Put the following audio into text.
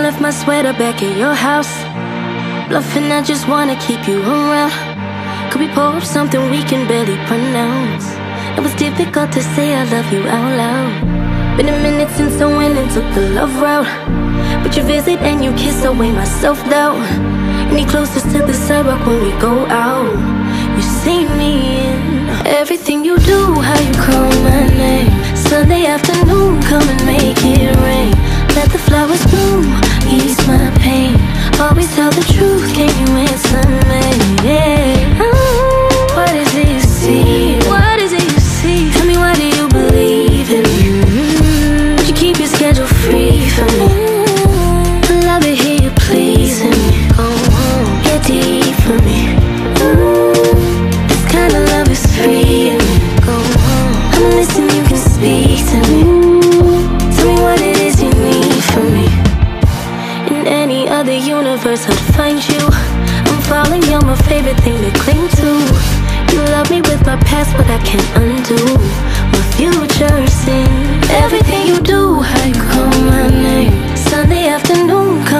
left my sweater back at your house. Bluffing, I just wanna keep you around. Could we pour up something we can barely pronounce? It was difficult to say I love you out loud. Been a minute since I went and took the love route, but you visit and you kiss away my self-doubt. Any closest to the sidewalk when we go out, you see me in everything you do, how you call my name. Sunday afternoon, come and make it rain. Let the flowers bloom, ease my pain. Always tell the truth, can you answer me? Yeah. Oh, what is it you see? What is it you see? Tell me, why do you believe in me? Would you keep your schedule free for me? I love it, hear you pleasing me. Go home, get deep for me. This kind of love is free in me. Go home, I'm listening, you can speak to me. Tell me what it is you need from me. In any other universe I'd find you. I'm falling, you're my favorite thing to cling to. You love me with my past, but I can't undo my future's in everything you do, how you call my name. Sunday afternoon,